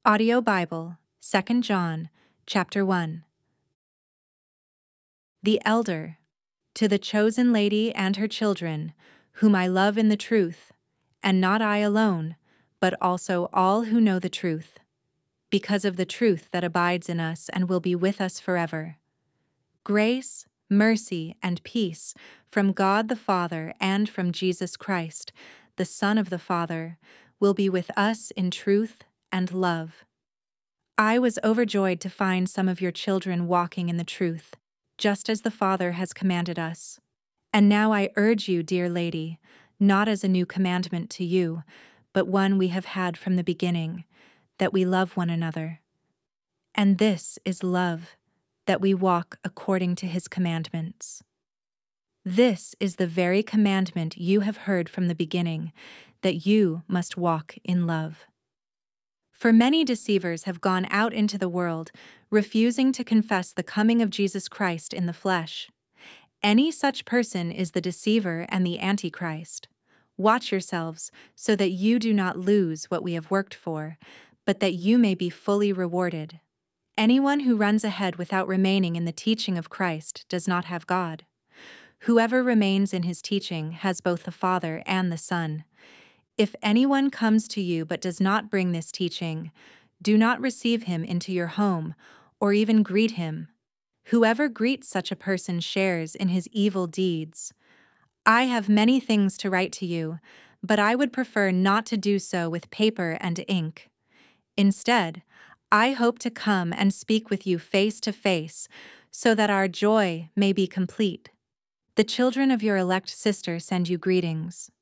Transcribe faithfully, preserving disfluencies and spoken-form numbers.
Audio Bible, Second John, chapter one. The elder, to the chosen lady and her children, whom I love in the truth, and not I alone, but also all who know the truth, because of the truth that abides in us and will be with us forever. Grace, mercy, and peace from God the Father and from Jesus Christ, the Son of the Father, will be with us in truth and love. I was overjoyed to find some of your children walking in the truth, just as the Father has commanded us. And now I urge you, dear lady, not as a new commandment to you, but one we have had from the beginning, that we love one another. And this is love, that we walk according to his commandments. This is the very commandment you have heard from the beginning, that you must walk in love. For many deceivers have gone out into the world, refusing to confess the coming of Jesus Christ in the flesh. Any such person is the deceiver and the Antichrist. Watch yourselves, so that you do not lose what we have worked for, but that you may be fully rewarded. Anyone who runs ahead without remaining in the teaching of Christ does not have God. Whoever remains in his teaching has both the Father and the Son. If anyone comes to you but does not bring this teaching, do not receive him into your home, or even greet him. Whoever greets such a person shares in his evil deeds. I have many things to write to you, but I would prefer not to do so with paper and ink. Instead, I hope to come and speak with you face to face, so that our joy may be complete. The children of your elect sister send you greetings.